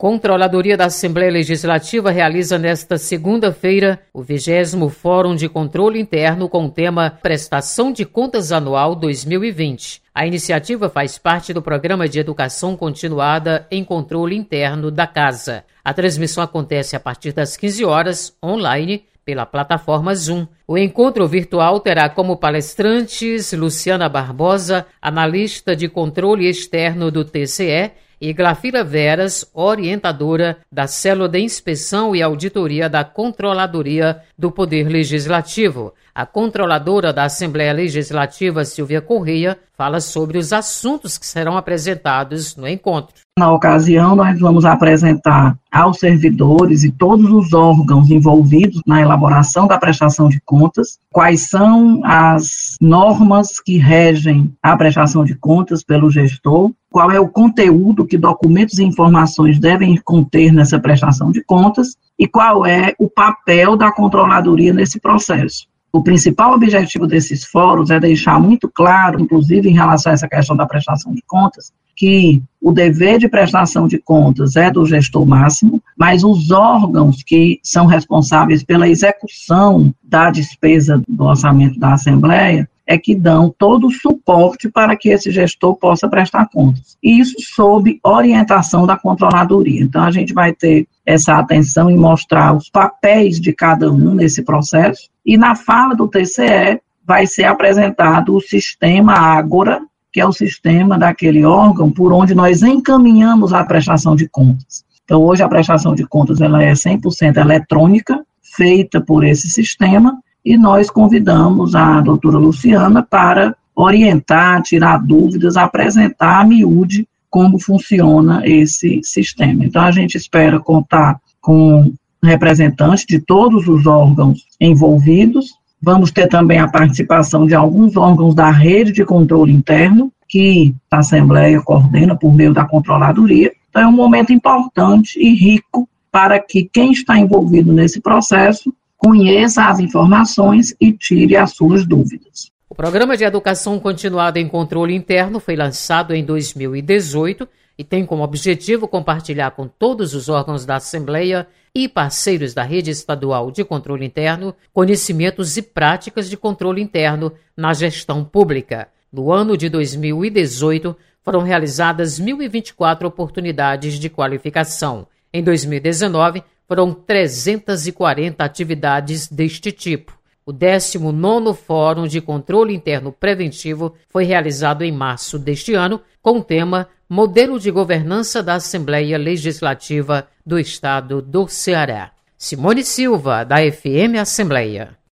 Controladoria da Assembleia Legislativa realiza nesta segunda-feira o 20º Fórum de Controle Interno com o tema Prestação de Contas Anual 2020. A iniciativa faz parte do Programa de Educação Continuada em Controle Interno da Casa. A transmissão acontece a partir das 15 horas, online, pela plataforma Zoom. O encontro virtual terá como palestrantes Luciana Barbosa, analista de controle externo do TCE, e Glafira Veras, orientadora da Célula de Inspeção e Auditoria da Controladoria do Poder Legislativo. A controladora da Assembleia Legislativa, Silvia Correia, fala sobre os assuntos que serão apresentados no encontro. Na ocasião, nós vamos apresentar aos servidores e todos os órgãos envolvidos na elaboração da prestação de contas quais são as normas que regem a prestação de contas pelo gestor, qual é o conteúdo que documentos e informações devem conter nessa prestação de contas e qual é o papel da controladoria nesse processo. O principal objetivo desses fóruns é deixar muito claro, inclusive em relação a essa questão da prestação de contas, que o dever de prestação de contas é do gestor máximo, mas os órgãos que são responsáveis pela execução da despesa do orçamento da Assembleia é que dão todo o suporte para que esse gestor possa prestar contas. E isso sob orientação da controladoria. Então, a gente vai ter essa atenção em mostrar os papéis de cada um nesse processo. E na fala do TCE vai ser apresentado o sistema Ágora, que é o sistema daquele órgão por onde nós encaminhamos a prestação de contas. Então, hoje a prestação de contas ela é 100% eletrônica, feita por esse sistema, e nós convidamos a doutora Luciana para orientar, tirar dúvidas, apresentar a miúde como funciona esse sistema. Então, a gente espera contar com representantes de todos os órgãos envolvidos. Vamos ter também a participação de alguns órgãos da rede de controle interno, que a Assembleia coordena por meio da controladoria. Então, é um momento importante e rico para que quem está envolvido nesse processo conheça as informações e tire as suas dúvidas. O Programa de Educação Continuada em Controle Interno foi lançado em 2018 e tem como objetivo compartilhar com todos os órgãos da Assembleia e parceiros da Rede Estadual de Controle Interno conhecimentos e práticas de controle interno na gestão pública. No ano de 2018, foram realizadas 1.024 oportunidades de qualificação. Em 2019, foram 340 atividades deste tipo. O 19º Fórum de Controle Interno Preventivo foi realizado em março deste ano, com o tema Modelo de Governança da Assembleia Legislativa do Estado do Ceará. Simone Silva, da FM Assembleia.